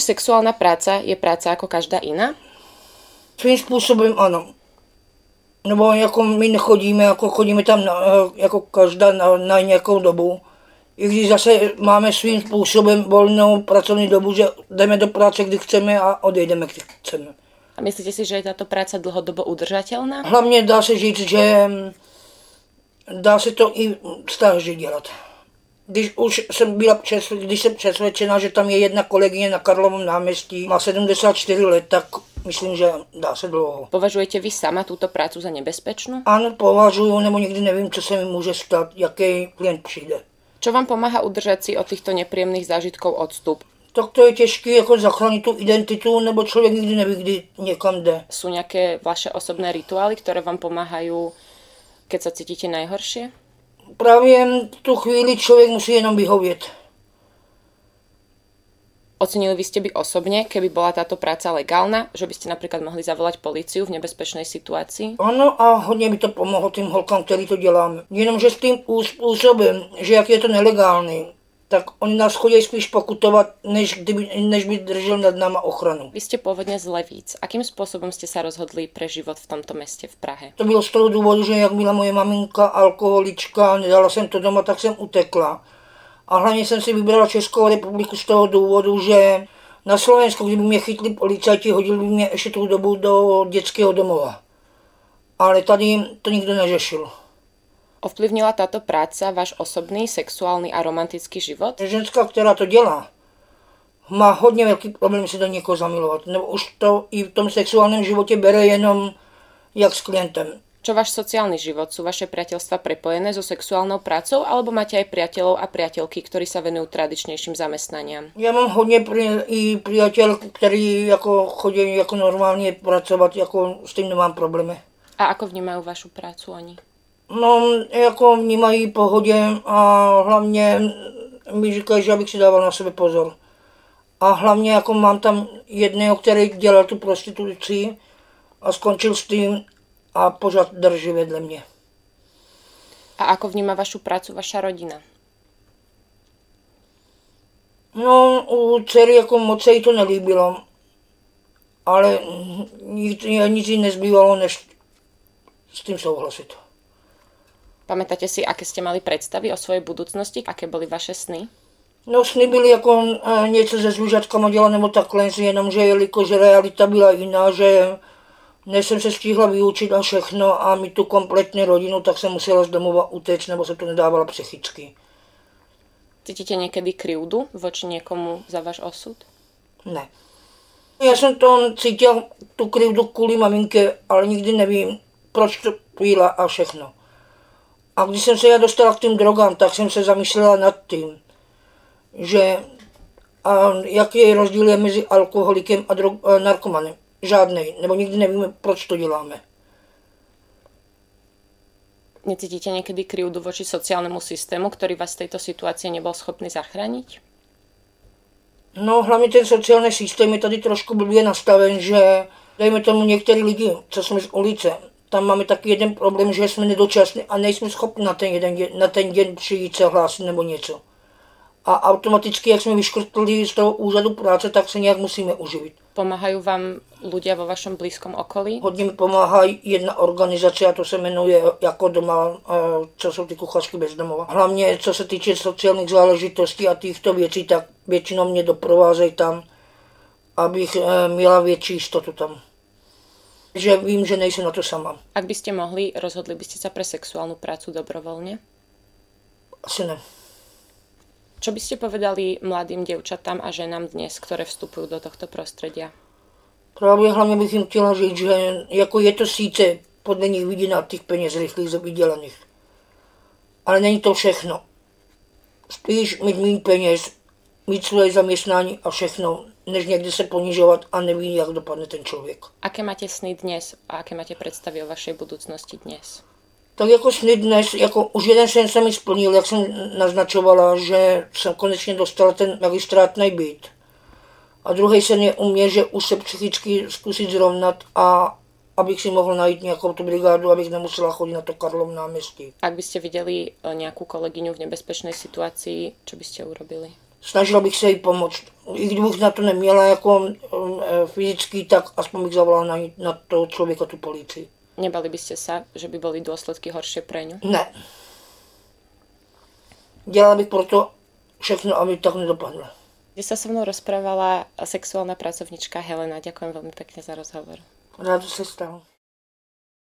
Sexuálna práca je práca ako každá iná? Svým způsobem ano. Nebo jako my nechodíme, jako chodíme tam jako každá na nějakou dobu. I když zase máme svým způsobem volnou pracovní dobu, že jdeme do práce, kdy chceme a odejdeme, kdy chceme. A myslíte si, že je táto práca dlhodobo udržateľná? Hlavně dá se říct, že dá se to i stáže dělat. Když jsem přesvědčená, že tam je jedna kolegyně na Karlovom náměstí, má 74 let, tak myslím, že dá se dlouho. Považujete vy sama túto prácu za nebezpečnú? Ano, považuju, nebo nikdy nevím, co se mi může stát, jaký klient přijde. Čo vám pomáha udržať si od týchto nepríjemných zážitkov odstup? Tak to je těžké jako zachránit tu identitu, nebo člověk nikdy neví, kdy někam jde. Sú nejaké vaše osobné rituály, ktoré vám pomáhajú, keď sa cítite najhoršie? Právě v tu chvíli člověk musí jenom vyhovět. Ocenili by ste by osobne, keby bola táto práca legálna, že by ste napríklad mohli zavolať políciu v nebezpečnej situácii? Ano a hodně by to pomohlo tým holkám, který to děláme. Jenomže s tím způsobem, že jak je to nelegální, tak oni nás chodí spíš pokutovat, než by držel nad náma ochranu. Vy ste pôvodne z Levíc. Akým spôsobom ste sa rozhodli pre život v tomto meste v Prahe? To bylo z toho důvodu, že jak byla moje maminka alkoholička, nedala jsem to doma, tak jsem utekla. A hlavně jsem si vybrala Českou republiku z toho důvodu, že na Slovensku, kdyby mě chytli policajti, hodili by mě ještě tu dobu do dětského domova. Ale tady to nikdo neřešil. Ovplyvnila táto práca váš osobný, sexuálny a romantický život? Ženská, která to dělá, má hodně velký problém si do někoho zamilovat. Nebo už to i v tom sexuálním životě bere jenom jak s klientem. Čo váš sociálny život? Sú vaše priateľstva prepojené so sexuálnou prácou, alebo máte aj priateľov a priateľky, ktorí sa venujú tradičnejším zamestnaniam? Já mám hodně i priateľ, který jako chodí jako normálně pracovat, jako s tím nemám problémy. A ako vnímajú vašu prácu oni? No, jako vnímají pohodě a hlavně mi říkají, že abych si dával na sebe pozor. A hlavně jako mám tam jedného, který dělal tu prostituci a skončil s tím a pořád drží vedle mě. A ako vníma vašu prácu vaša rodina? No, u dcery jako moc se jí to nelíbilo, ale nic jí nezbývalo, než s tím souhlasit. Pamätáte si, aké ste mali predstavy o svojej budúcnosti? Aké boli vaše sny? No, sny byly jako něco se zvířatkama dělat nebo takhle, jenomže jelikož realita byla jiná, že než jsem se stihla vyučit a všechno a mít tu kompletní rodinu, tak jsem musela z domova utéct, nebo se to nedávala psychicky. Cítite niekedy krivdu voči niekomu za váš osud? Ne. Já jsem to cítil, tu krivdu kvůli maminke, ale nikdy nevím, proč to pila a všechno. A když jsem se já dostala k tým drogám, tak jsem se zamyslela nad tím, že jaký je rozdíl mezi alkoholikem a narkomanem. Žádnej, nebo nikdy nevíme, proč to děláme. Necítite niekedy krivdu voči sociálnemu systému, ktorý vás z tejto situácie nebol schopný zachrániť? No, hlavně ten sociální systém je tady trošku blbě nastaven, že dejme tomu některý lidi, co jsme z ulice, tam máme taky jeden problém, že jsme nedočasní a nejsme schopni na ten den přijít se hlásit nebo něco. A automaticky, jak jsme vyškrtli z toho úřadu práce, tak se nějak musíme uživit. Pomáhajú vám ľudia vo vašom blízkom okolí? Hodně mi pomáhá jedna organizace a to se jmenuje Jako doma, co jsou ty kuchařky bez domova. Hlavně co se týče sociálních záležitostí a těchto věcí, tak většinou mě doprovázejí tam, abych měla větší jistotu tam. Že vím, že nejsem na to sama. Ak by ste mohli, rozhodli by ste sa pre sexuálnu prácu dobrovoľne? Asi ne. Čo by ste povedali mladým dievčatám a ženám dnes, ktoré vstupujú do tohto prostredia? Právě hlavně bych jim chtěla říct, že jako je to sice podle nich vidět těch peněz rychlých vydělaných. Ale není to všechno. Spíš mít méně peněz, mít svoje zaměstnání a všechno, než někde se ponižovat a neví, jak dopadne ten člověk. Aké máte sny dnes a aké máte predstavy o vašej budúcnosti dnes? Tak jako sny dnes, jako už jeden sen se mi splnil, jak jsem naznačovala, že jsem konečně dostala ten magistrátný byt. A druhý sen je u mě, že už se psychicky zkusit zrovnat a abych si mohl najít nějakou tu brigádu, abych nemusela chodit na to Karlov náměstí. Ak by ste videli nejakú kolegyňu v nebezpečnej situácii, čo by ste urobili? snažila bych se jí pomoct. I kdybych na to neměla jako fyzicky, tak aspoň bych zavolala na toho člověka tu policii. Nebali by ste sa, že by boli dôsledky horšie pre ňu? Ne. Dělala bych proto všechno, aby tak nedopadlo. Kde sa so mnou rozprávala sexuálna pracovnička Helena. Ďakujem veľmi pekne za rozhovor. Rád se stalo.